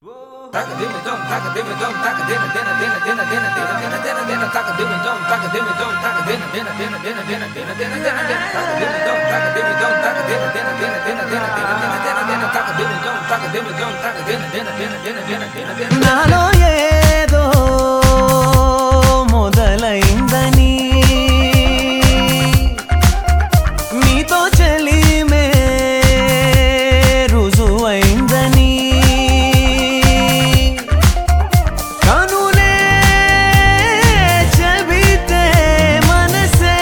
నాలో ఏదో మొదలైందని నీతో చెలిమే రుజువైందని కనులే చెబితే మనసే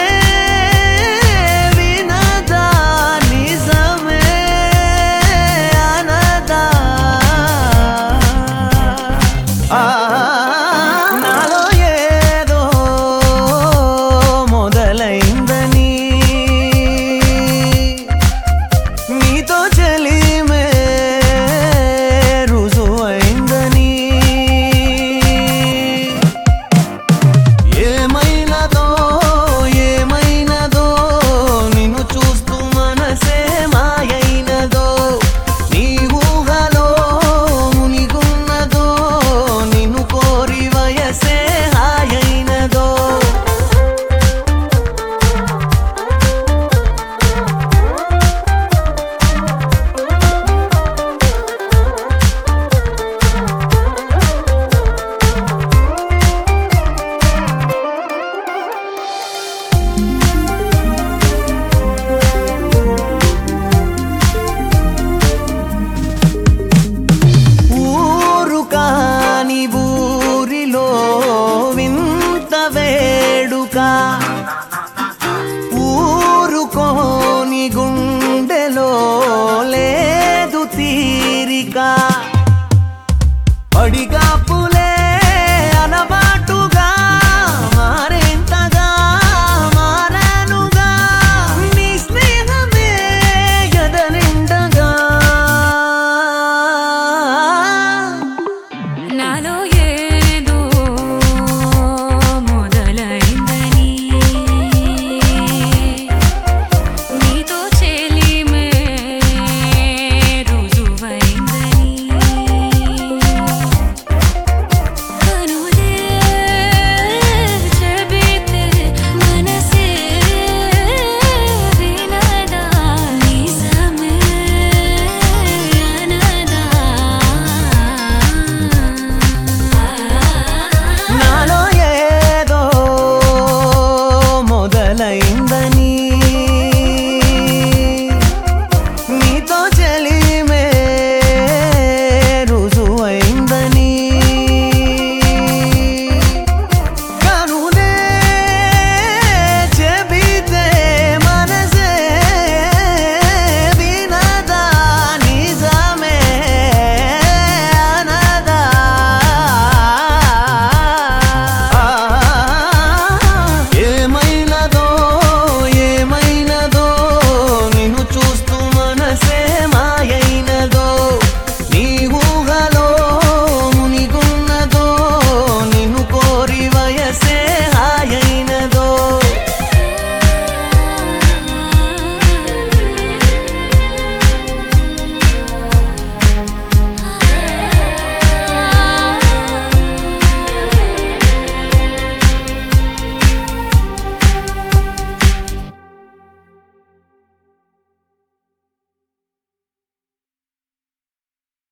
వినదా నిజమే అనదా నాలో ఏదో మొదలైందని నీతో చెలిమే రుజువైందని ఏమైనదో ఏమైనదో నిన్ను చూస్తూ మనసే మాయైనదో నీ ఊహలో మునిగున్నదో నిన్ను కోరి వయసే హాయైనదో ఊరు కాని ఊరిలో వింత వేడుక ఊరుకోని గుండెలో లేదు తీరిక పడిగా